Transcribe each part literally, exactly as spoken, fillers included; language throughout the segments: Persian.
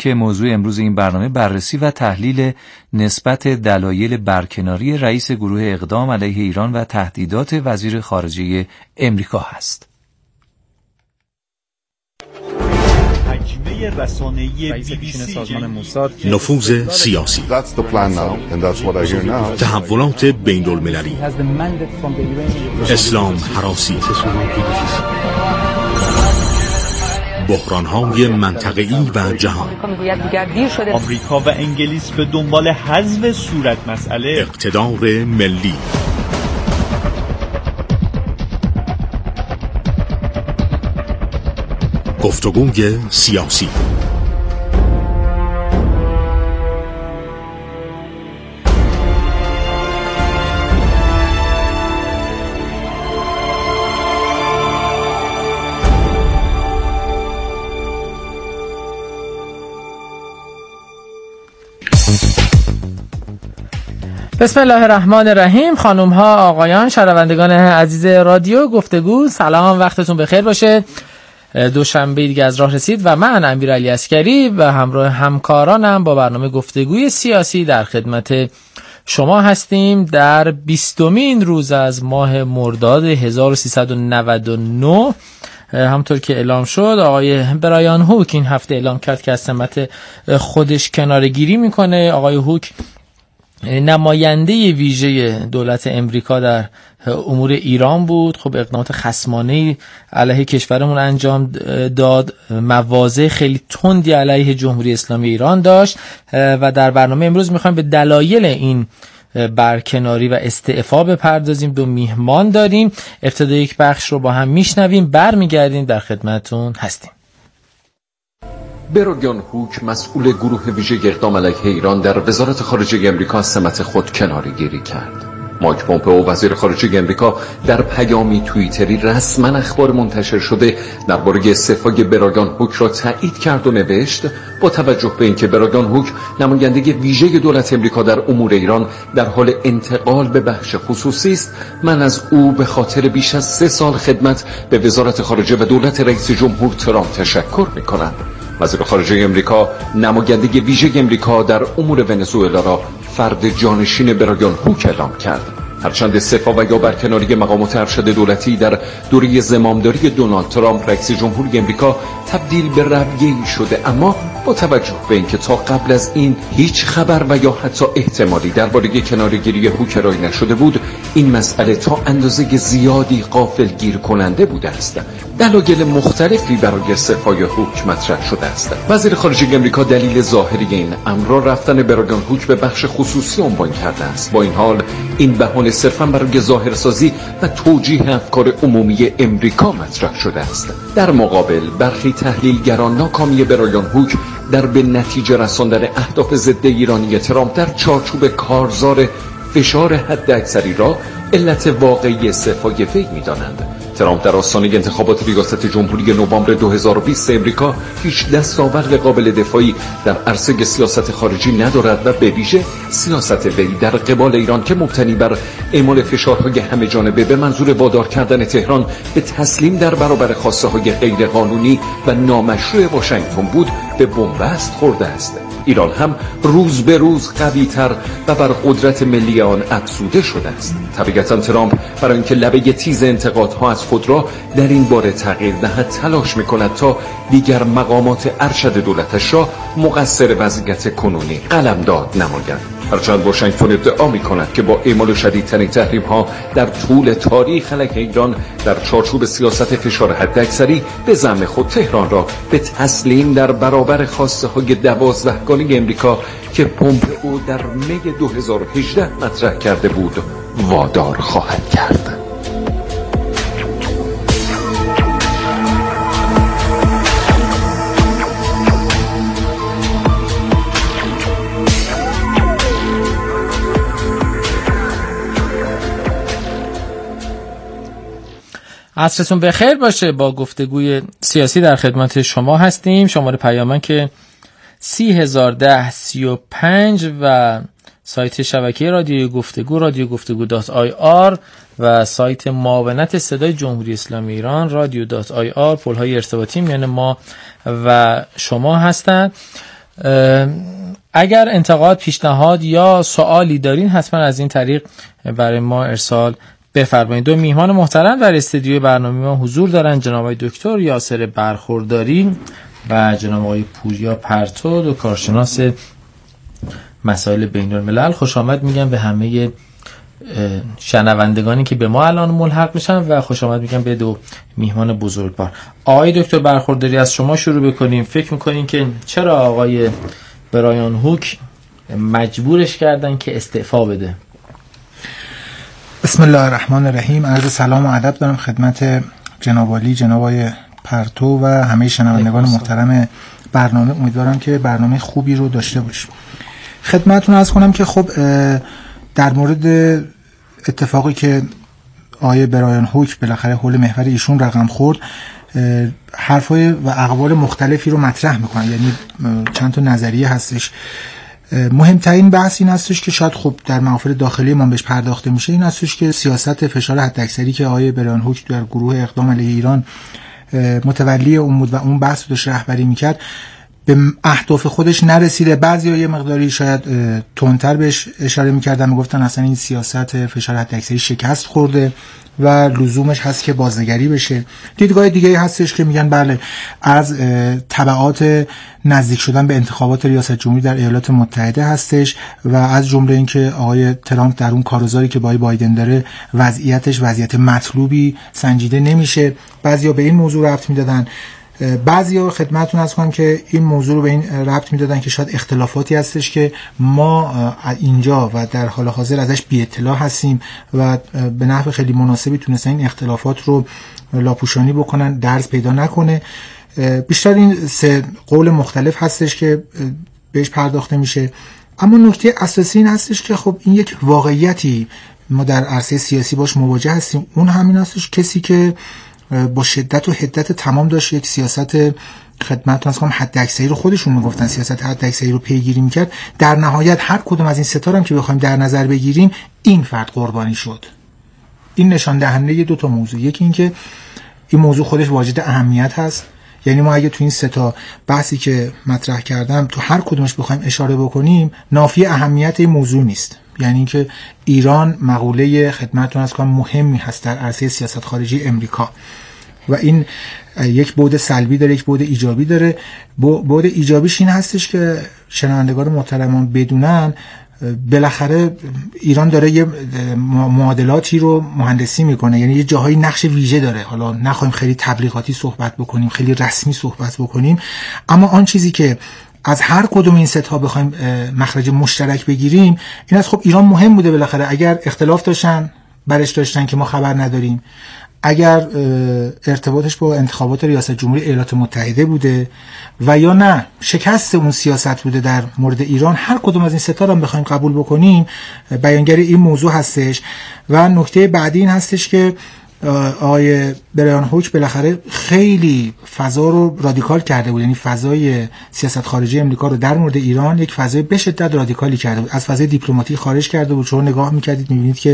که موضوع امروز این برنامه بررسی و تحلیل نسبت دلایل برکناری رئیس گروه اقدام علیه ایران و تهدیدات وزیر خارجه امریکا هست. نفوذ سیاسی، تحولات بین المللی، اسلام هراسی، بحران‌های منطقه‌ای و جهان. آمریکا و انگلیس به دنبال حذف صورت مسئله، اقتدار ملی. گفتگوی سیاسی. بسم الله الرحمن الرحیم. خانم ها، آقایان، شنوندگان عزیز رادیو گفتگو، سلام، وقتتون بخیر باشه. دوشنبه دیگه از راه رسید و من امیرعلی عسکری و همراه همکارانم با برنامه گفتگوی سیاسی در خدمت شما هستیم. در بیستمین روز از ماه مرداد هزار و سیصد و نود و نه همطور که اعلام شد، آقای برایان هوک این هفته اعلام کرد که از سمت خودش کناره‌گیری میکنه. آقای هوک نماینده ویژه دولت امریکا در امور ایران بود. خب اقدامات خصمانه‌ای علیه کشورمون انجام داد، مواضع خیلی تندی علیه جمهوری اسلامی ایران داشت و در برنامه امروز میخوایم به دلایل این برکناری و استعفا بپردازیم. دو میهمان داریم، ابتدا یک بخش رو با هم میشنویم، برمیگردیم در خدمتون هستیم. برایان هوک، مسئول گروه ویژه اقدام علیه ایران در وزارت خارجه امریکا، از سمت خود کناره‌گیری کرد. مایک پومپئو، وزیر خارجه امریکا، در پیامی توییتری رسما اخبار منتشر شده درباره استعفای برایان هوک را تایید کرد و نوشت: با توجه به اینکه برایان هوک نماینده ویژه دولت امریکا در امور ایران در حال انتقال به بخش خصوصی است، من از او به خاطر بیش از سه سال خدمت به وزارت خارجه و دولت رئیس جمهور ترامپ تشکر می‌کنم. وزیر خارجه امریکا نماینده ویژه امریکا در امور ونزوئلا را فرد جانشین برایان هوک اعلام کرد. هرچند استعفا و یا برکناری مقامات ارشد دولتی در دوره زمامداری دونالد ترامپ رئیس جمهوری امریکا تبدیل به رویه‌ای شده، اما با توجه به اینکه تا قبل از این هیچ خبر و یا حتی احتمالی درباره کناره‌گیری هوک ارائه نشده بود، این مسئله تا اندازه زیادی غافلگیر کننده بوده است. دلایل مختلفی برای استعفای هوک مطرح شده است. وزیر خارجه امریکا دلیل ظاهری این امر را رفتن برایان هوک به بخش خصوصی عنوان کرده است. با این حال این بهانه صرفاً برای ظاهرسازی و توجیه افکار عمومی امریکا مطرح شده است. در مقابل برخی تحلیلگران ناکامی برایان هوک در به نتیجه رساندن اهداف ضد ایرانی ترامپ در چارچوب کارزار فشار حداکثری را علت واقعی استعفای وی می‌دانند. ترامپ در آستانه انتخابات ریاست جمهوری نوامبر دو هزار و بیست امریکا هیچ دستاورد قابل دفاعی در عرصه سیاست خارجی ندارد و به ویژه سیاست وی در قبال ایران که مبتنی بر اعمال فشارهای همه جانبه به منظور وادار کردن تهران به تسلیم در برابر خواسته‌های غیرقانونی و نامشروع واشنگتن بود، به بنبست خورده است. ایران هم روز به روز قوی‌تر و بر قدرت ملی آن افزوده شده است. طبیعتاً ترامپ برای اینکه لبه تیز انتقادها از خود را در این باره تغییر دهد تلاش می‌کند تا دیگر مقامات ارشد دولتش را مقصر وضعیت کنونی قلمداد نماید. هرچند واشنگتن ادعا می‌کند که با اعمال شدیدترین تحریم‌ها در طول تاریخ علیه ایران در چارچوب سیاست فشار حداکثری به زعم خود تهران را به تسلیم در برابر خواسته‌های دوازدهگانه امریکا که پومپئو در می دو هزار و هجده مطرح کرده بود وادار خواهد کرد. عصرتون بخیر باشه. با گفتگوی سیاسی در خدمت شما هستیم. شماره پیامن که سی هزار ده سی و پنج و سایت شبکه رادیو گفتگو رادیو گفتگو دات آی آر و سایت معاونت صدای جمهوری اسلامی ایران رادیو دات آی آر پل‌های ارتباطی میان ما و شما هستند. اگر انتقاد، پیشنهاد یا سوالی دارین حتما از این طریق برای ما ارسال بفرمایید. دو میهمان محترم در استودیوی برنامه ما حضور دارن، جناب آقای دکتر یاسر برخورداری و جناب آقای پوریا پرتو، دو کارشناس مسائل بین الملل. خوش آمد میگم به همه شنوندگانی که به ما الان ملحق میشن و خوش آمد میگم به دو میهمان بزرگوار. آقای دکتر برخورداری از شما شروع بکنیم. فکر میکنین که چرا آقای برایان هوک مجبورش کردن که استعفا بده؟ بسم الله الرحمن الرحیم. عرض سلام و ادب دارم خدمت جناب عالی، جناب آقای پرتو و همه شنوندگان محترم برنامه. امیدوارم که برنامه خوبی رو داشته باشیم. خدمتتون عرض کنم که خب در مورد اتفاقی که آقای برایان هوک بالاخره حول محور ایشون رقم خورد، حرفای و اقوال مختلفی رو مطرح میکنن، یعنی چند تا نظریه هستش. مهمترین بحث این هستش که شاید خب در محافل داخلی ما بهش پرداخته میشه، این هستش که سیاست فشار حداکثری که آقای برایان هوک در گروه اقدام علیه ایران متولی اون بود و اون بحث رو داشت رهبری میکرد، به اهداف خودش نرسیده. بعضیا یه مقداری شاید تندتر بهش اشاره میکردن، میگفتن اصلا این سیاست فشار حداکثری شکست خورده و لزومش هست که بازنگری بشه. دیدگاه دیگه هستش که میگن بله، از تبعات نزدیک شدن به انتخابات ریاست جمهوری در ایالات متحده هستش و از جمله اینکه آقای ترامپ در اون کارزاری که با بایدن داره وضعیتش وضعیت مطلوبی سنجیده نمیشه. بعضیا به این موضوع ربط میدادن، بعضیا خدمتتون عرض کنم که این موضوع رو به این ربط میدادن که شاید اختلافاتی هستش که ما اینجا و در حال حاضر ازش بی اطلاع هستیم و به نحو خیلی مناسبی تونستن این اختلافات رو لاپوشانی بکنن، درز پیدا نکنه. بیشتر این سه قول مختلف هستش که بهش پرداخته میشه. اما نکته اساسی این هستش که خب این یک واقعیتی ما در عرصه سیاسی باش مواجه هستیم. اون همین هستش کسی که با شدت و حدت تمام داشت یک سیاست خدمتتون از کنم حداکثری رو، خودشون میگفتن سیاست حداکثری رو پیگیری میکرد، در نهایت هر کدوم از این ستا هم که بخوایم در نظر بگیریم این فرد قربانی شد. این نشان دهنده دو تا موضوع، یکی این که این موضوع خودش واجد اهمیت هست، یعنی ما اگه تو این ستا بحثی که مطرح کردم تو هر کدومش بخوایم اشاره بکنیم، نافی اهمیت این موضوع نیست. یعنی اینکه ایران مقوله خدمتتون از کنم مهمی هست در عرصه سیاست خارجی امریکا و این یک بعد سلبی داره، یک بعد ایجابی داره. بعد ایجابیش این هستش که شنوندگان محترمان بدونن بالاخره ایران داره یه معادلاتی رو مهندسی میکنه، یعنی یه جاهایی نقش ویژه داره. حالا نخوایم خیلی تبلیغاتی صحبت بکنیم، خیلی رسمی صحبت بکنیم، اما آن چیزی که از هر کدوم این سه تا بخوایم مخرج مشترک بگیریم این است خب ایران مهم بوده بالاخره. اگر اختلاف داشتن برش داشتن که ما خبر نداریم، اگر ارتباطش با انتخابات ریاست جمهوری ایالات متحده بوده و یا نه شکست اون سیاست بوده در مورد ایران، هر کدوم از این سه تا رو بخوایم قبول بکنیم بیانگر این موضوع هستش. و نکته بعدی این هستش که آقای برایان هوک بالاخره خیلی فضا رو رادیکال کرده بود، یعنی فضای سیاست خارجی امریکا رو در مورد ایران یک فضای به شدت رادیکالی کرده بود، از فضای دیپلماتیک خارج کرده بود. شما نگاه می‌کردید می‌بینید که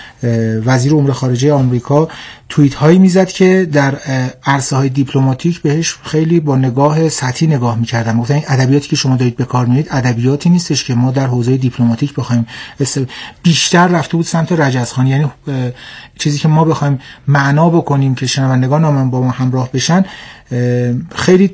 وزیر امور خارجه آمریکا توییت هایی میزد که در عرصه های دیپلماتیک بهش خیلی با نگاه سطحی نگاه میکردن. گفتن این ادبیاتی که شما دارید به کار میبرید ادبیاتی نیستش که ما در حوزه دیپلماتیک بخوایم است... بیشتر رفته بود سمت رجزخوانی، یعنی چیزی که ما بخوایم معنا بکنیم که شنوندگان هم با ما همراه بشن. خیلی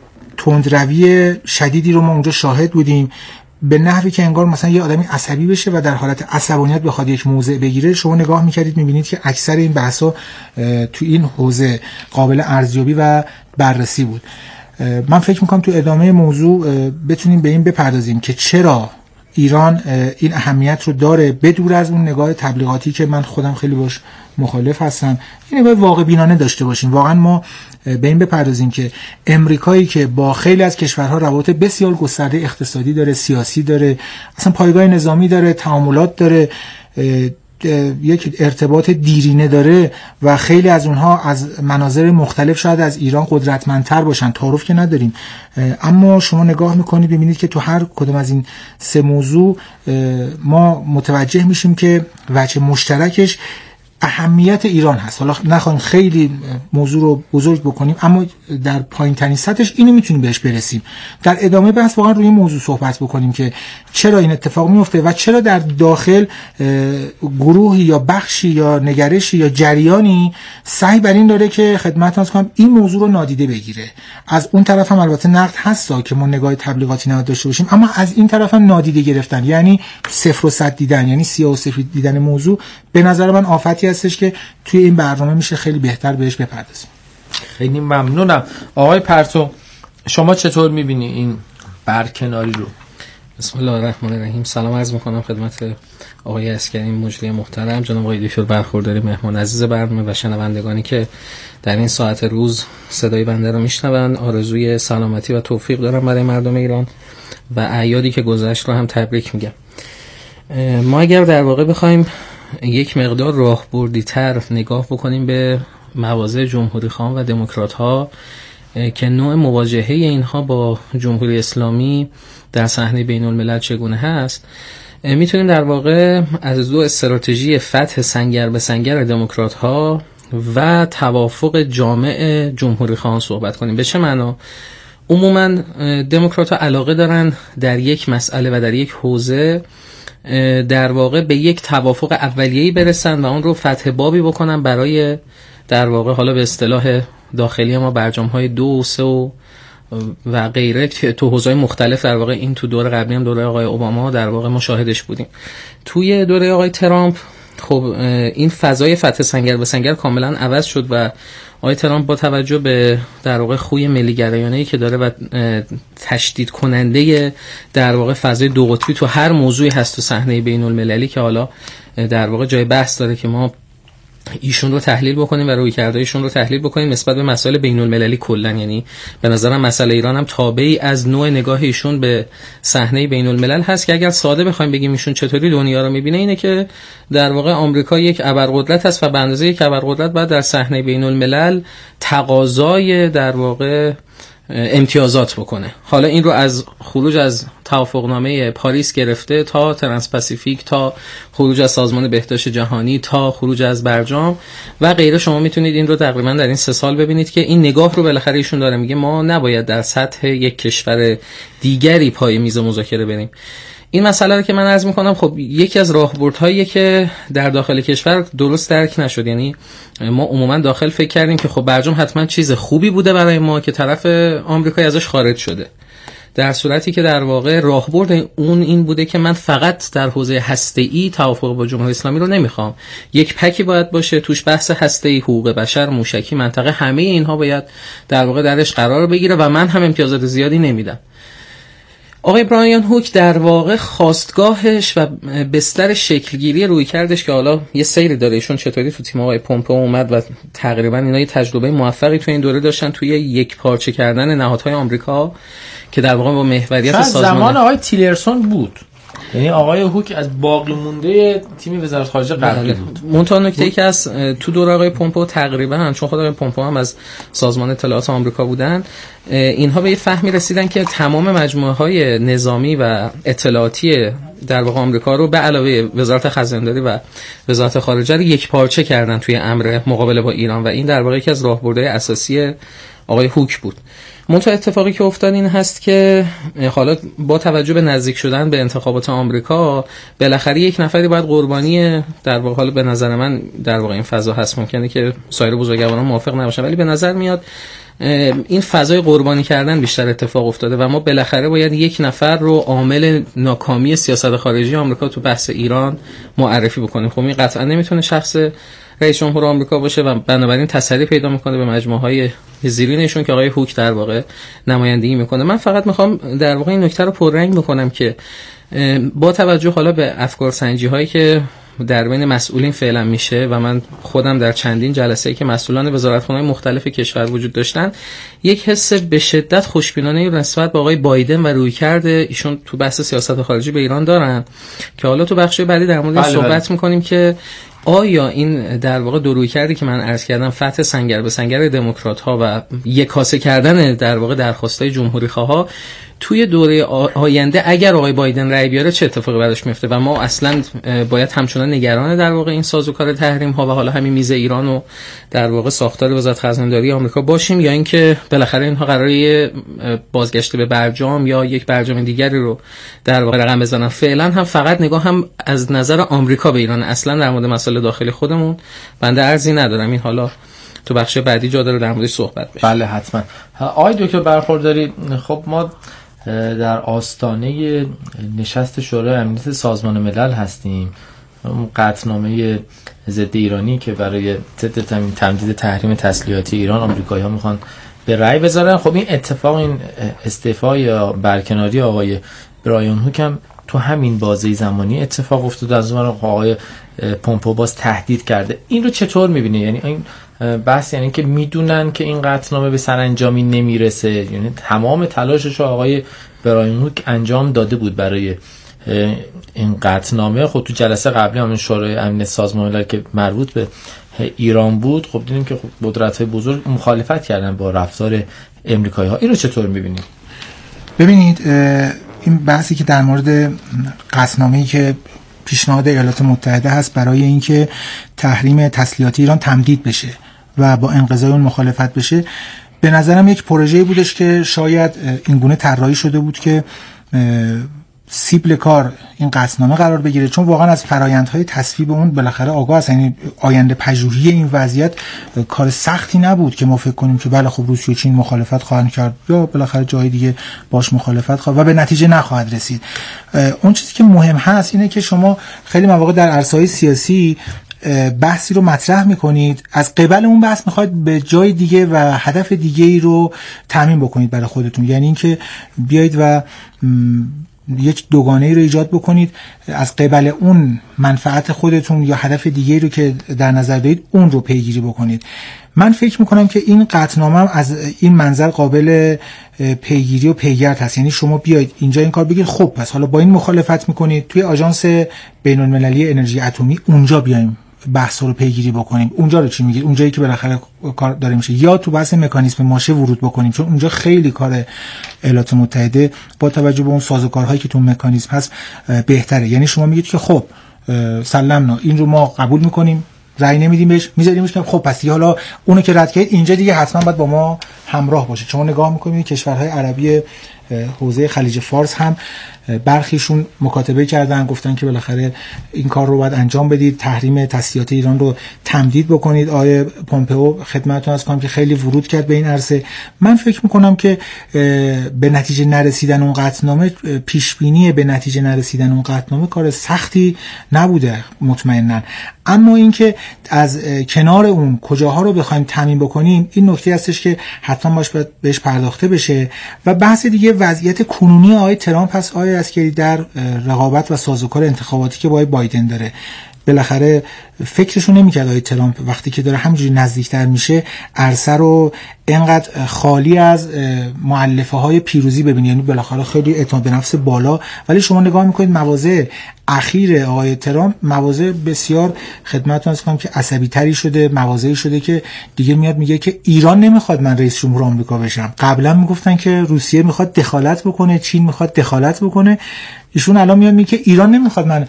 تندروی شدیدی رو ما اونجا شاهد بودیم، به نحوی که انگار مثلا یه آدمی عصبی بشه و در حالت عصبانیت بخواد یک موضع بگیره. شما نگاه میکردید میبینید که اکثر این بحثا تو این حوزه قابل ارزیابی و بررسی بود. من فکر میکنم تو ادامه موضوع بتونیم به این بپردازیم که چرا ایران این اهمیت رو داره، بدور از اون نگاه تبلیغاتی که من خودم خیلی باش مخالف هستم، این نگاه واقع بینانه داشته باشیم. واقعا ما به این بپردازیم که امریکایی که با خیلی از کشورها روابط بسیار گسترده اقتصادی داره، سیاسی داره، اصلا پایگاه نظامی داره، تعاملات داره، یک ارتباط دیرینه داره و خیلی از اونها از مناظر مختلف شاید از ایران قدرتمندتر باشن، تعارف که نداریم، اما شما نگاه میکنید ببینید که تو هر کدوم از این سه موضوع ما متوجه میشیم که وجه مشترکش اهمیت ایران هست. حالا نخواهیم خیلی موضوع رو بزرگ بکنیم، اما در پایین ترین سطحش اینو میتونیم بهش برسیم. در ادامه بحث واقعا روی موضوع صحبت بکنیم که چرا این اتفاق میفته و چرا در داخل گروهی یا بخشی یا نگرشی یا جریانی سعی بر این داره که خدمت عرض کنم این موضوع رو نادیده بگیره. از اون طرف هم البته نقد هستا که ما نگاه تبلیغاتی نباید داشته باشیم، اما از این طرف هم نادیده گرفتن، یعنی صفر و صد دیدن، یعنی سیاه و سفید دیدن موضوع به نظر من آفتی هستش که توی این برنامه میشه خیلی بهتر بهش بپردازیم. خیلی ممنونم. آقای پرتو، شما چطور میبینی این برکناری رو؟ بسم الله الرحمن الرحیم. سلام عرض میکنم خدمت آقای عسکری مجری محترم، جناب آقای دکتر برخورداری، مهمان عزیز برنامه و شنوندگانی که در این ساعت روز صدای بنده رو میشنون. آرزوی سلامتی و توفیق دارم برای مردم ایران و اعیادی که گذشت رو هم تبریک میگم. ما اگر در واقع بخوایم یک مقدار راهبردی تر نگاه بکنیم به مواضع جمهوری خواهان و دموکرات ها که نوع مواجهه اینها با جمهوری اسلامی در صحنه بین الملل چگونه هست، میتونیم در واقع از دو استراتژی فتح سنگر به سنگر دموکرات ها و توافق جامع جمهوری خواهان صحبت کنیم. به چه معنا؟ عموما دموکرات ها علاقه دارن در یک مسئله و در یک حوزه در واقع به یک توافق اولیه‌ای برسن و اون رو فتح بابی بکنن برای در واقع حالا به اصطلاح داخلی ما برجام‌های دو و سه و و غیره که تو حوزه‌های مختلف در واقع این تو دوره قبلی هم دوره آقای اوباما در واقع ما شاهدش بودیم. توی دوره آقای ترامپ خب این فضای فتح سنگر به سنگر کاملا عوض شد و آقای ترامپ با توجه به در واقع خوی ملی‌گرایانه‌ای که داره و تشدید کننده در واقع فضای دو قطبی تو هر موضوعی هست تو صحنه بین‌المللی که حالا در واقع جای بحث داره که ما ایشون رو تحلیل بکنیم و رویکردایشون رو تحلیل بکنیم نسبت به مسائل بین المللی کلا. یعنی به نظرم مسئله ایران هم تابعی از نوع نگاه ایشون به صحنه بین الملل هست که اگر ساده بخوایم بگیم ایشون چطوری دنیا رو میبینه اینه که در واقع آمریکا یک ابرقدرت هست و به اندازه یک ابرقدرت باید در صحنه بین الملل تقاضای در واقع امتیازات بکنه. حالا این رو از خروج از توافقنامه پاریس گرفته تا ترانس پاسیفیک، تا خروج از سازمان بهداشت جهانی، تا خروج از برجام و غیره، شما میتونید این رو تقریبا در این سه سال ببینید که این نگاه رو بالاخره ایشون داره میگه ما نباید در سطح یک کشور دیگری پای میز مذاکره بریم. این مسئله رو که من عرض میکنم خب یکی از راهبردهایی که در داخل کشور درست درک نشد. یعنی ما عموما داخل فکر کردیم که خب برجام حتما چیز خوبی بوده برای ما که طرف آمریکایی ازش خارج شده، در صورتی که در واقع راهبرد اون این بوده که من فقط در حوزه هسته‌ای توافق با جمهوری اسلامی رو نمیخوام، یک پکی باید باشه توش بحث هسته‌ای، حقوق بشر، موشکی، منطقه، همه اینها باید در واقع درش قرار بگیره و من هم امتیازات زیادی نمیدم. آقای برایان هوک در واقع خواستگاهش و بستر شکلگیری روی کردش که حالا یه سیری داره ایشون چطوری تو تیم آقای پومپئو اومد و تقریبا اینا یه تجربه موفقی تو این دوره داشتن توی یک پارچه کردن نهادهای آمریکا که در واقع با محوریت سازمان زمان آقای تیلرسون بود. یعنی آقای هوک از باقی مونده تیم وزارت خارجه قبلی بود. منتها نکته‌ای که از تو دوره آقای پومپئو تقریبا چون خود آقای پومپئو هم از سازمان اطلاعات آمریکا بودن، اینها به یه فهمی رسیدن که تمام مجموعه‌های نظامی و اطلاعاتی در واقع آمریکا رو به علاوه وزارت خزانداری و وزارت خارجه رو یک پارچه کردن توی امر مقابله با ایران و این در واقع یکی از راهبردهای اساسی آقای هوک بود. منتها اتفاقی که افتاد این هست که حالا با توجه به نزدیک شدن به انتخابات آمریکا بالاخره یک نفری باید قربانی در واقع، حالا به نظر من در واقع این فضا هست، ممکنه که سایر بزرگواران موافق نباشن ولی به نظر میاد این فضای قربانی کردن بیشتر اتفاق افتاده و ما بالاخره باید یک نفر رو عامل ناکامی سیاست خارجی آمریکا تو بحث ایران معرفی بکنیم. خب این قطعا نمیتونه شخص رئیس جمهور آمریکا باشه و بنابراین تسری پیدا میکنه به مجموعه‌های زیرینشون که آقای هوک در واقع نمایندگی میکنه. من فقط میخوام در واقع این نکته رو پررنگ بکنم که با توجه حالا به افکار سنجی هایی که در بین مسئولین فعلا میشه و من خودم در چندین جلسه‌ای که مسئولان وزارتخانه‌های مختلف کشور وجود داشتن یک حس به شدت خوشبینانه نسبت به آقای بایدن و رویکرد ایشون تو بحث سیاست خارجی به ایران دارن که حالا تو بخش بعدی در مورد صحبت میکنیم که آیا این در واقع دو رویکردی که من عرض کردم فتح سنگر به سنگر دموکرات ها و یکاسه کردن در واقع درخواستای جمهوری خواها توی دوره آینده اگر آقای بایدن رأی بیاره چه اتفاقی براش میفته و ما اصلا باید همچنان نگران در واقع این سازوکار تحریم ها و حالا همین میز ایران و در واقع ساختار وزارت خزانداری آمریکا باشیم، یا اینکه بالاخره اینها قراره بازگشت به برجام یا یک برجام دیگری رو در واقع رقم بزنن. فعلا هم فقط نگاه هم از نظر آمریکا به ایران، اصلا در مورد مسائل داخلی خودمون بنده ارزی ندارم. این حالا تو بخش بعدی جا داره در موردش صحبت بشه. بله حتما. آقای دکتر برخورداری، خب ما در آستانه نشست شورای امنیت سازمان ملل هستیم. قطعنامه ضد ایرانی که برای ضد تمدید تحریم تسلیحاتی ایران آمریکایی‌ها میخوان به رأی بذارن. خب این اتفاق، این استعفا یا برکناری آقای برایان هوک هم تو همین بازه زمانی اتفاق افتاده. از اون آقای پومپئو باز تهدید کرده. این رو چطور می‌بینی؟ یعنی این بحث یعنی که میدونن که این قطعنامه به سرانجامی نمیرسه، یعنی تمام تلاشش رو آقای برایان هوک انجام داده بود برای این قطعنامه. خب تو جلسه قبلی همین شورای امنیت سازمان ملل که مربوط به ایران بود، خب دیدیم که قدرت‌های بزرگ مخالفت کردن با رفتار امریکایی‌ها. این رو چطور می‌بینید؟ ببینید این بحثی که در مورد قطعنامه‌ای که پیشنهاد ایالات متحده هست برای اینکه تحریم تسلیحاتی ایران تمدید بشه و با انقضای اون مخالفت بشه، به نظرم یک پروژه‌ای بودش که شاید اینگونه طراحی شده بود که سیبل کار این قطعنامه قرار بگیره، چون واقعا از فرآیندهای تصویب اون بالاخره آگاه است. یعنی آینده پژوهی این وضعیت کار سختی نبود که ما فکر کنیم که بله خب روسیه و چین مخالفت خواهند کرد یا بالاخره جای دیگه باش مخالفت خواهد و به نتیجه نخواهد رسید. اون چیزی که مهم هست اینه که شما خیلی مواقع در عرصه‌های سیاسی بحثی رو مطرح میکنید، از قبل اون بحث میخواید به جای دیگه و هدف دیگه ای رو تامین بکنید برای خودتون. یعنی اینکه بیایید و یک دوگانه ای رو ایجاد بکنید، از قبل اون منفعت خودتون یا هدف دیگه رو که در نظر دارید اون رو پیگیری بکنید. من فکر میکنم که این قطعنامه هم از این منظر قابل پیگیری و پیگرد هست. یعنی شما بیاید اینجا این کار بگید، خب پس حالا با این مخالفت میکنید، توی آژانس بین‌المللی انرژی اتمی اونجا بیایم بحث رو پیگیری بکنیم. اونجا رو چی میگید؟ اونجایی که بالاخره کار داره میشه، یا تو بحث مکانیزم ماشه ورود بکنیم، چون اونجا خیلی کار ایالات متحده با توجه به اون سازوکارهایی که تو مکانیزم هست بهتره. یعنی شما میگید که خب سلمنا این رو ما قبول میکنیم، رأی نمیدیم بهش، میذاریمش که خب پس حالا اونو که رد کردید اینجا دیگه حتما باید با ما همراه باشه. شما نگاه میکنید کشورهای عربی حوزه خلیج فارس هم برخیشون مکاتبه کردن، گفتن که بالاخره این کار رو باید انجام بدید، تحریم تسلیحات ایران رو تمدید بکنید. آقای پومپئو خدمتتون عرض کنم که خیلی ورود کرد به این عرصه. من فکر میکنم که به نتیجه نرسیدن اون قطعنامه، پیش بینی به نتیجه نرسیدن اون قطعنامه کار سختی نبوده مطمئنا، اما اینکه از کنار اون کجاها رو بخوایم تامین بکنیم، این نکته هستش که حتما باش بهش پرداخته بشه. و بحث دیگه وضعیت کنونی آقای ترامپ هست، آقای عسکری، در رقابت و سازوکار انتخاباتی که با آقای بایدن داره. بالاخره فکرشو نمی‌کرد آقای ترامپ وقتی که داره همینجوری نزدیکتر میشه عرصه رو اینقدر خالی از مؤلفه های پیروزی ببینید. یعنی بالاخره خیلی اعتماد به نفس بالا، ولی شما نگاه میکنید مواضع اخیر آقای ترامپ مواضع بسیار خدمتتون عرض کنم که عصبی تری شده، مواضعی شده که دیگه میاد میگه که ایران نمیخواد من رئیس جمهور آمریکا بشم. قبلا میگفتن که روسیه میخواد دخالت بکنه، چین میخواد دخالت بکنه، ایشون الان میاد میگه که ایران نمیخواد من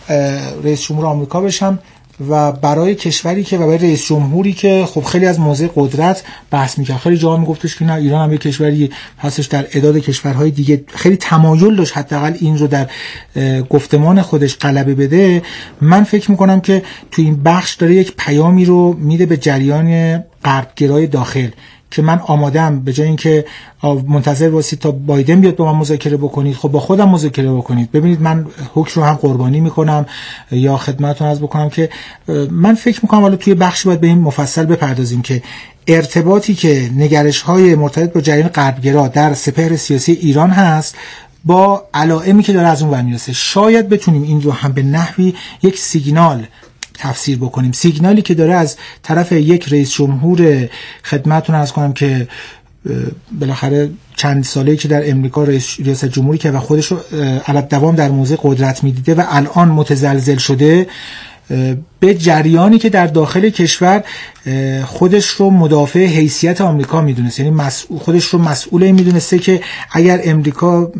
رئیس جمهور آمریکا بشم. و برای کشوری که و برای رئیس جمهوری که خب خیلی از موضع قدرت بحث می‌کرد، خیلی جاها میگفتش که نه ایران هم یک کشوری هستش در اعداد کشورهای دیگه، خیلی تمایل داشت حداقل این رو در گفتمان خودش غلبه بده. من فکر می‌کنم که تو این بخش داره یک پیامی رو میده به جریان غربگرای داخل که من آماده‌ام به جای اینکه منتظر باشید تا بایدن بیاد با من مذاکره بکنید، خب با خودم مذاکره بکنید. ببینید من هوک رو هم قربانی میکنم. یا خدمتتون عرض بکنم که من فکر میکنم حالا توی بخشی باید به این مفصل بپردازیم که ارتباطی که نگرش‌های مرتبط با جریان غربگرا در سپهر سیاسی ایران هست با علائمی که داره از اون برمی‌رسه، شاید بتونیم این رو هم به نحوی یک سیگنال تفسیر بکنیم، سیگنالی که داره از طرف یک رئیس جمهور خدمتتون عرض کنم که بالاخره چند ساله‌ای که در امریکا رئیس ریاست جمهوری که و خودش رو علت دوام در موضع قدرت میدیده و الان متزلزل شده، به جریانی که در داخل کشور خودش رو مدافع حیثیت آمریکا میدونست، یعنی مسئول خودش رو مسئول این میدونسته که اگر امریکا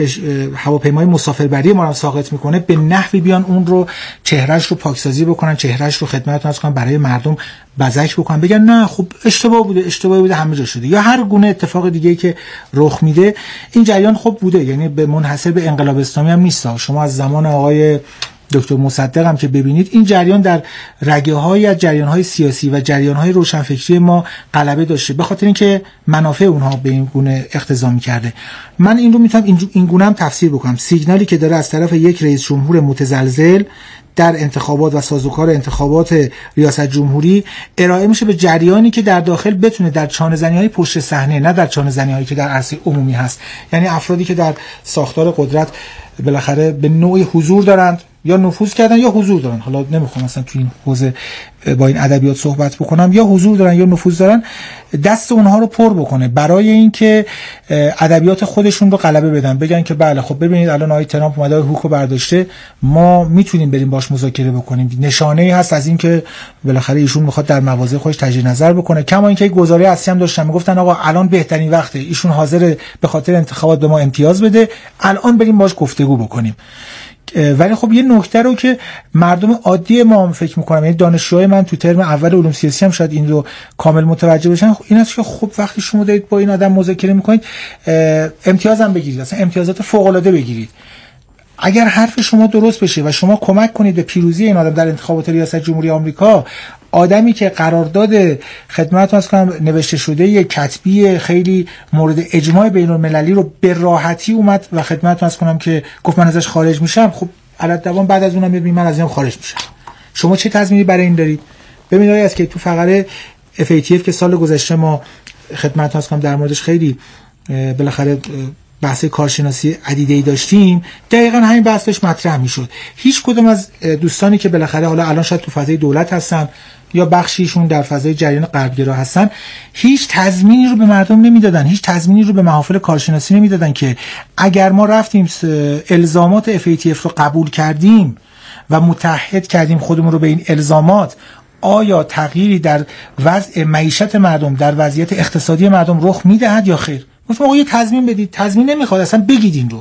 هواپیمای مسافربری ما رو ساقط میکنه به نحوی بیان اون رو چهرهش رو پاکسازی بکنن، چهرهش رو خدمتتون عرض کنم برای مردم بزک بکنن، بگن نه خب اشتباه بوده اشتباهی بوده همه جا شده، یا هر گونه اتفاق دیگه‌ای که رخ میده. این جریان خب بوده، یعنی به منحصر به انقلاب اسلامی هم نیست. شما از زمان آقای دکتر مصدق هم که ببینید این جریان در رگه‌های از جریان‌های سیاسی و جریان‌های روشنفکری ما غلبه داشته، به خاطر اینکه منافع اونها به این گونه اقتضا می‌کرده. من این رو میتونم این گونه هم تفسیر بکنم، سیگنالی که داره از طرف یک رئیس جمهور متزلزل در انتخابات و سازوکار انتخابات ریاست جمهوری ارائه میشه به جریانی که در داخل بتونه در چانه زنی‌های پشت صحنه، نه در چانه زنی‌هایی که در عرصه عمومی هست، یعنی افرادی که در ساختار قدرت بالاخره به نوعی حضور دارند یا نفوذ کردن یا حضور دارن، حالا نمیخوام مثلا تو این حوزه با این ادبیات صحبت بکنم، یا حضور دارن یا نفوذ دارن، دست اونها رو پر بکنه برای اینکه ادبیات خودشون رو غلبه بدن، بگن که بله خب ببینید الان آقای ترامپ اومده حقوقو برداشته، ما میتونیم بریم باش مذاکره بکنیم، نشانه‌ای هست از اینکه بالاخره ایشون میخواد در مواضع خودش تجدید نظر بکنه. کما اینکه گزاره اصلی هم داشتن، میگفتن آقا الان بهترین وقته، ایشون حاضر به خاطر انتخابات به ما امتیاز بده، الان بریم باش گفتگو بکنیم. ولی خب یه نکته رو که مردم عادی ما هم فکر میکنم، یعنی دانشجوهای من تو ترم اول علوم سیاسی هم شاید این رو کامل متوجه بشن، این است که خب وقتی شما دارید با این آدم مذاکره میکنید امتیاز هم بگیرید، اصلا امتیازات فوق العاده بگیرید. اگر حرف شما درست بشه و شما کمک کنید به پیروزی این آدم در انتخابات ریاست جمهوری آمریکا، آدمی که قرارداد خدمتتون از کنم نوشته شده یک کتبی خیلی مورد اجماع بین المللی رو به راحتی اومد و خدمتتون از کنم که گفت من ازش خارج میشم، خب علت دوام بعد از اونم میاد من از اینم خارج میشم. شما چه تضمینی برای این دارید؟ ببینید آقای از که تو فقره اف ای تی اف که سال گذشته ما خدمتتون از کنم در موردش خیلی بالاخره بحث کارشناسی عدیده‌ای داشتیم، دقیقاً همین بحثش مطرح میشد. هیچ کدوم از دوستانی که بالاخره حالا الان شاید تو فضای دولت هستن یا بخشیشون در فضای جریان غربگرا هستن، هیچ تضمینی رو به مردم نمیدادن، هیچ تضمینی رو به محافل کارشناسی نمیدادن که اگر ما رفتیم الزامات اف ای تی اف رو قبول کردیم و متحد کردیم خودمون رو به این الزامات، آیا تغییری در وضع معیشت مردم، در وضعیت اقتصادی مردم رخ میدهد یا خیر؟ گفتم آقا یه تضمین بدید. تضمین نمیخواد، اصلا بگید این رو.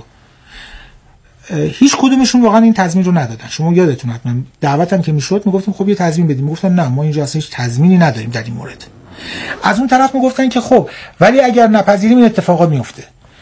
هیچ کدومشون واقعا این تضمین رو ندادن. شما یادتون حتما دعوتم که میشد میگفتیم خب یه تضمین بدیم، میگفتن نه ما اینجا اصلا هیچ تضمینی نداریم در این مورد. از اون طرف میگفتن که خب ولی اگر نپذیریم این اتفاقات میفته.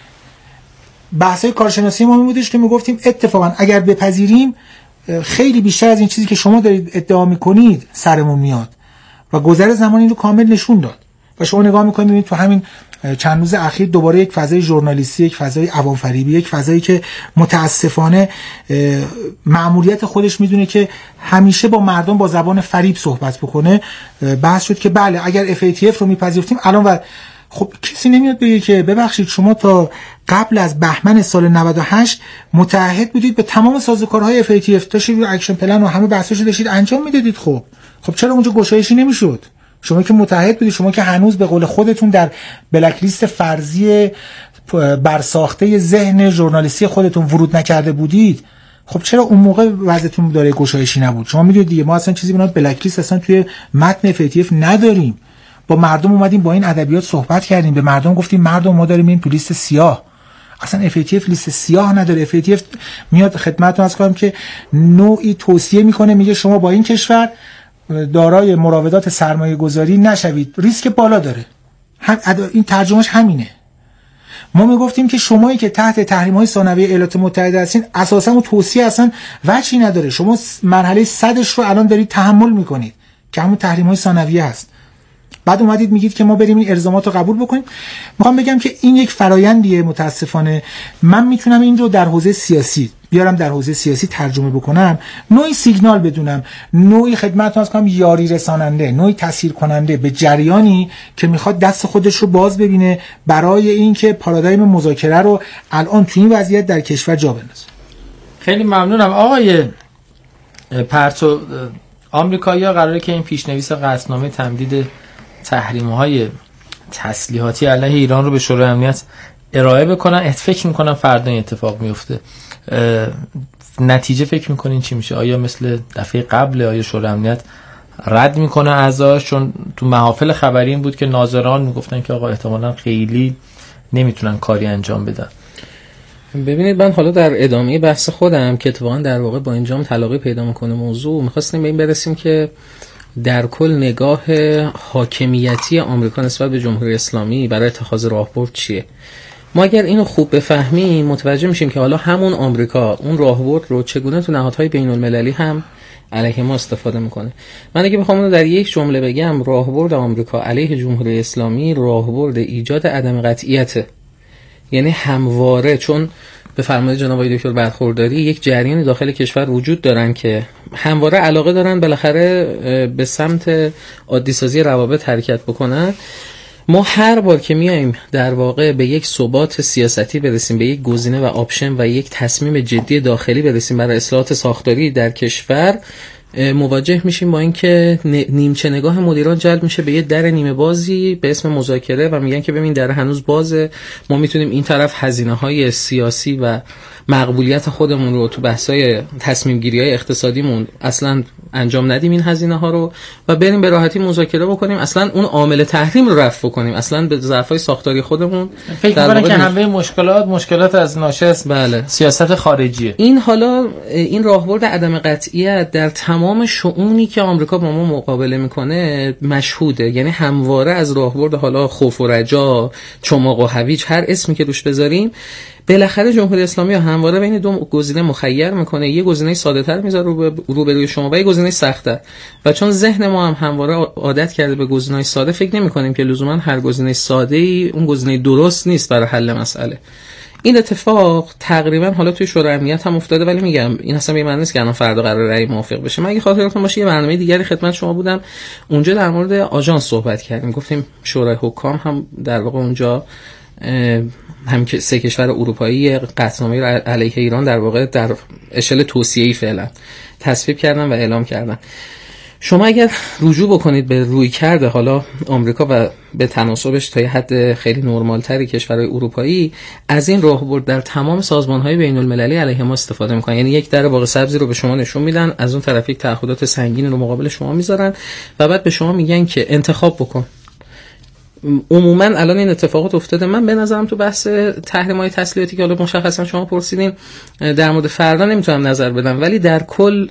بحثای کارشناسی ما میبودش که میگفتیم اتفاقا اگر بپذیریم خیلی بیشتر از این چیزی که شما دارید ادعا میکنید سرمون میاد و گذر زمان این رو کامل نشون داد. و شما نگاه میکنید میبینید تو همین چند روز اخیر دوباره یک فضای ژورنالیستی، یک فضای عوام فریبی، یک فضایی که متاسفانه مأموریت خودش میدونه که همیشه با مردم با زبان فریب صحبت بکنه، بحث شد که بله اگر اف ای تی اف رو میپذیرفتیم الان و خب کسی نمیاد بگه که ببخشید شما تا قبل از بهمن سال نود و هشت متعهد بودید به تمام سازوکارهای اف ای تی اف، داشتید اکشن پلن و همه بحثاشو داشتید انجام میدادید. خب خب چرا اونجا گشایشی نمیشد؟ شما که متحد بودید، شما که هنوز به قول خودتون در بلک لیست فرضی برساخته ذهن ژورنالیستی خودتون ورود نکرده بودید، خب چرا اون موقع وضعتون داره گشایشی نبود؟ شما میدونید دیگه ما اصلا چیزی به نام بلک لیست اصلا توی متن اف ای تی اف نداریم. با مردم اومدیم با این ادبیات صحبت کردیم، به مردم گفتیم مردم ما داریم این تو لیست سیاه. اصلا اف ای تی اف لیست سیاه نداره. اف ای تی اف میاد خدمتتون عرض کنم که نوعی توصیه میکنه، میگه شما با این کشور دارای مراودات سرمایه گذاری نشوید، ریسک بالا داره. هم این ترجمهش همینه. ما میگفتیم که شمایی که تحت تحریم های ثانویه ایالات متحده هستین اساسا اون توصیه اصلا وجهی نداره، شما مرحله صدش رو الان دارید تحمل میکنید که همون تحریم های ثانویه هست. بعد اومدید میگید که ما بریم این الزامات رو قبول بکنیم. میخوام بگم که این یک فرایندیه. متاسفانه من میتونم این رو در حوزه سیاسی بیارم، در حوزه سیاسی ترجمه بکنم، نوعی سیگنال بدونم، نوعی خدمتتون کنم یاری رساننده، نوعی تاثیر کننده به جریانی که میخواد دست خودش رو باز ببینه برای اینکه پارادایم مذاکره رو الان تو این وضعیت در کشور جا بندازه. خیلی ممنونم آقای پرتو. آمریکایی‌ها قراره که این پیشنویس قطعنامه تمدید تحریم‌های تسلیحاتی علیه ایران رو به شورای امنیت ارائه بکنن. فکر میکنم فردا این اتفاق میفته. نتیجه فکر میکنین چی میشه؟ آیا مثل دفعه قبل آیا شورای امنیت رد میکنه اعضاش؟ چون تو محافل خبری این بود که ناظران میگفتن که آقا احتمالاً خیلی نمیتونن کاری انجام بدن. ببینید من حالا در ادامه بحث خودم که اتفاقا در واقع با اینجام تلاقی پیدا میکنه موضوع، میخواستیم به این برسیم که در کل نگاه حاکمیتی آمریکا نسبت به جمهوری اسلامی برای اتخاذ راهبرد چیه. ما اگر اینو خوب بفهمیم متوجه میشیم که حالا همون آمریکا اون راهبرد رو چگونه تو نهادهای بین المللی هم علیه ما استفاده میکنه. من اگه بخوام اونو در یک جمله بگم، راهبرد آمریکا علیه جمهوری اسلامی راهبرد ایجاد عدم قطعیته. یعنی همواره، چون به فرمایش جناب آقای دکتر برخورداری یک جریان داخل کشور وجود دارن که همواره علاقه دارن بالاخره به سمت عادی سازی روابط حرکت بکنن. ما هر بار که میایم در واقع به یک ثبات سیاستی برسیم، به یک گزینه و آپشن و یک تصمیم جدی داخلی برسیم برای اصلاحات ساختاری در کشور، مواجه میشیم با اینکه نیمچه نگاه مدیران جلب میشه به یه در نیمه بازی به اسم مذاکره و میگن که ببین در هنوز بازه، ما میتونیم این طرف هزینه‌های سیاسی و مقبولیت خودمون رو تو بحث‌های تصمیم گیری‌های اقتصادیمون اصلا انجام ندیم این هزینه ها رو و بریم به راحتی مذاکره بکنیم، اصلا اون عامل تحریم رو رفع کنیم، اصلا به ضعف‌های ساختاری خودمون فکر می‌کنم که همه مشکلات مشکلات از ناشی از بله. سیاست خارجیه. این حالا این راهبرد عدم قطعیت در تمام شؤونی که آمریکا با ما مقابله میکنه مشهوده. یعنی همواره از راهبرد حالا خوف و رجا، چماق و هویج، هر اسمی که روش بذاریم، بالاخره جمهوری اسلامی همواره بین دو گزینه مخیر میکنه. یه گزینه ساده‌تر میذاره رو روبروی شما و یه گزینه سخت‌تر. و چون ذهن ما هم همواره عادت کرده به گزینه‌های ساده، فکر نمی‌کنیم که لزوما هر گزینه ساده‌ای اون گزینه درست نیست برای حل مسئله. این اتفاق تقریبا حالا توی شورای امنیت هم افتاده، ولی میگم این اصلا به معنی نیست که الان فردا قرار رأی موافق بشه. من اگه خاطرتون باشه یه برنامه دیگری خدمت شما بودم، اونجا در مورد آژانس صحبت کردیم، گفتیم شورای حکام هم در واقع اونجا هم که سه کشور اروپایی قطعنامه علیه ایران در واقع در اشل توصیه‌ای فعلا تصویب کردن و اعلام کردن. شما اگر رجوع بکنید به روی کرده حالا آمریکا و به تناسبش تا یه حد خیلی نرمال تری کشورهای اروپایی از این راهبرد در تمام سازمان‌های بین المللی علیه ما استفاده می‌کنن. یعنی یک در باغ سبزی رو به شما نشون میدن، از اون طرف یک تعهدات سنگین رو مقابل شما میذارن و بعد به شما میگن که انتخاب بکن. عموما الان این اتفاقات افتاده. من به نظرم تو بحث تحریم‌های تسلیحاتی که حالا مشخصا شما پرسیدین در مورد فردا نمیتونم نظر بدم، ولی در کل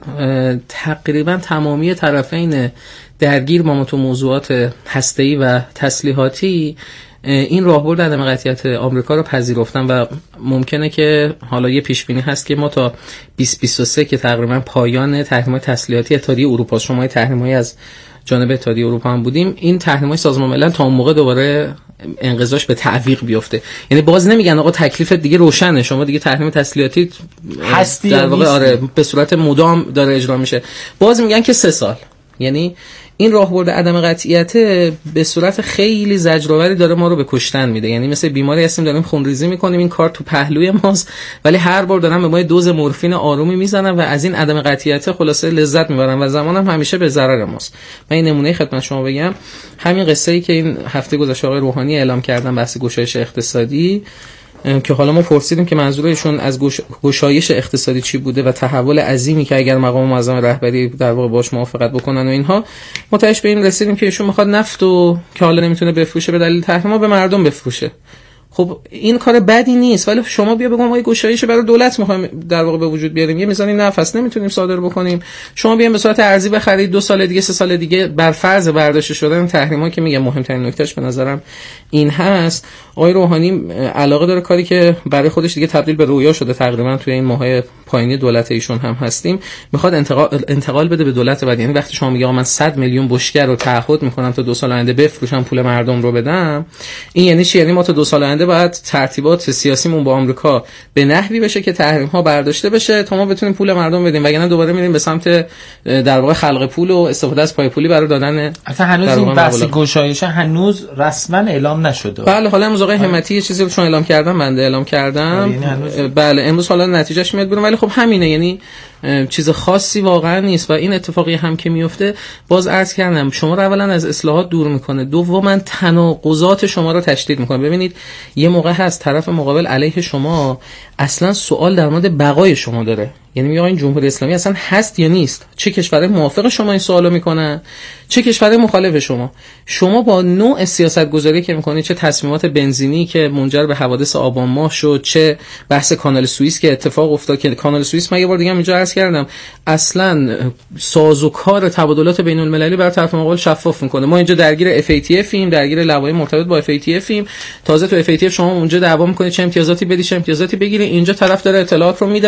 تقریبا تمامی طرفین درگیر با ما تو موضوعات هسته‌ای و تسلیحاتی این راهبرد عدم قطعیت آمریکا رو پذیرفتن و ممکنه که حالا یه پیش بینی هست که ما تا بیست بیست و سه که تقریبا پایان تحریم‌های تسلیحاتی اتحادیه اروپا، شما تحریم‌های از جانب اتحادیه اروپا هم بودیم، این تحریم‌های سازمان ملل تا اون موقع دوباره انقضاش به تعویق بیفته. یعنی باز نمیگن آقا تکلیفت دیگه روشنه، شما دیگه تحریم تسلیحاتی هستی در واقع آره به صورت مدام داره اجرا میشه. باز میگن که سه سال. یعنی این راهبرد عدم قطعیت به صورت خیلی زجرآوری داره ما رو به کشتن میده. یعنی مثل بیماری هستیم داریم خونریزی میکنیم، این کار تو پهلوی ماست، ولی هر بار دارن به ما دوز مورفین آرومی میزنن و از این عدم قطعیت خلاصه لذت میبرن و زمانم همیشه به ضرر ماست. من این نمونه خدمت شما بگم، همین قصه ای که این هفته گذشته آقای روحانی اعلام کردن بحث گشایش اقتصادی که حالا ما پرسیدیم که منظورشون از گش... گشایش اقتصادی چی بوده و تحول عظیمی که اگر مقام معظم رهبری در واقع باش موافقت بکنن و اینها، متأش به این رسیدیم که ایشون میخواد نفت و که حالا نمیتونه بفروشه به دلیل تحریم‌ها به مردم بفروشه. خب این کار بدی نیست، ولی شما بیا بگم ما یه گشایش برای دولت میخوایم در واقع به وجود بیاریم، یه میزانی نفس نمیتونیم صادر بکنیم، شما بیاین به صورت ارزی بخرید، دو سال دیگه سه سال دیگه بر فرض برداشت شدن تحریم‌ها که میگم مهمترین نکتهش به نظرم این هست. آقای روحانی علاقه داره کاری که برای خودش دیگه تبدیل به رویا شده تقریبا توی این ماهای پایانی دولت ایشون هم هستیم، میخواد انتقال انتقال بده به دولت بعد. یعنی وقتی شما میگه من صد میلیون بشکه رو تعهد میکنم تا دو سال آینده بفروشم پول مردم رو بدم، این یعنی چی؟ یعنی ما تا دو سال آینده باید ترتیبات سیاسیمون با آمریکا به نحوی بشه که تحریم ها برداشته بشه تا ما بتونیم پول مردم بدیم، وگرنه دوباره میریم به سمت در واقع خلق پول و استفاده از پای پولی برای دادن. اصلا هنوز این بحث گشایش هنوز رسما اعلام نشده. بله حالا امروز آقای همتی یه چیزی رو چون اعلام کردم، بنده اعلام کردم، بله امروز حالا نتیجهش میاد بیرون، ولی خب همینه. یعنی چیز خاصی واقعا نیست و این اتفاقی هم که میفته باز عرض کردم شما رو اولا از اصلاحات دور میکنه، دوما تناقضات شما رو تشدید میکنه. ببینید یه موقع هست طرف مقابل علیه شما اصلا سوال در مورد بقای شما داره، یعنی میگه این جمهوری اسلامی اصلا هست یا نیست، چه کشورهای موافق شما این سوالو میکنن چه کشورهای مخالف شما. شما با نوع سیاست گذاری که میکنید، چه تصمیمات بنزینی که منجر به حوادث آبان ماه شد، چه بحث کانال سوئیس که اتفاق افتاد که کانال سوئیس من یه بار دیگه اینجا عرض کردم اصلا سازوکار تبادلات بین المللی برای طرف مقابل شفاف میکنه. ما اینجا درگیر اف ای تی اف ایم، درگیر لوایح مرتبط با اف ای تی اف ایم، تازه تو اف ای تی اف شما اونجا دعوا میکنید چه امتیازاتی بدی چه امتیازاتی بگیری، اینجا طرف داره اطلاعات رو میده